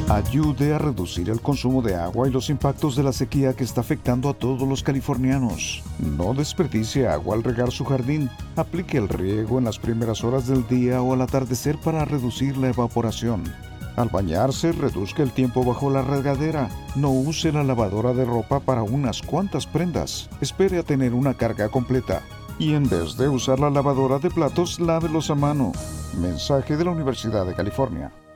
Ayude a reducir el consumo de agua y los impactos de la sequía que está afectando a todos los californianos. No desperdicie agua al regar su jardín. Aplique el riego en las primeras horas del día o al atardecer para reducir la evaporación. Al bañarse, reduzca el tiempo bajo la regadera. No use la lavadora de ropa para unas cuantas prendas. Espere a tener una carga completa. Y en vez de usar la lavadora de platos, lávelos a mano. Mensaje de la Universidad de California.